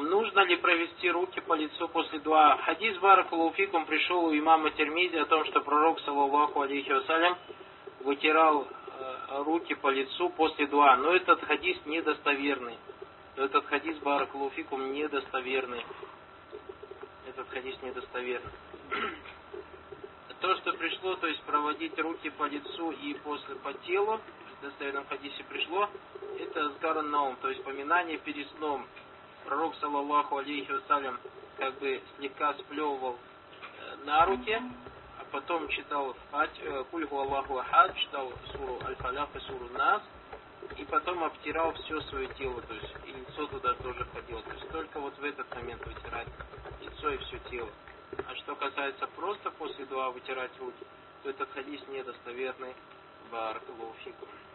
Нужно ли провести руки по лицу после дуа? Хадис баракаллаху фикум пришел у имама Тирмизи о том, что пророк, саллаллаху алейхи вассалям, вытирал руки по лицу после дуа. Но этот хадис недостоверный. Этот хадис баракаллаху фикум недостоверный. Этот хадис недостоверный. То, что пришло, то есть проводить руки по лицу и после по телу, в достоверном хадисе пришло, это азгар наум, то есть поминание перед сном. Пророк, саллаллаху алейхи вассалям, как бы слегка сплевывал на руки, а потом читал кульгу Аллаху ахад, читал суру Аль-Фалях и суру Нас, и потом обтирал все свое тело, то есть и лицо туда тоже входило. То есть только вот в этот момент вытирать лицо и все тело. А что касается просто после дуа вытирать руки, то этот хадис недостоверный. Баракаллаху фикум.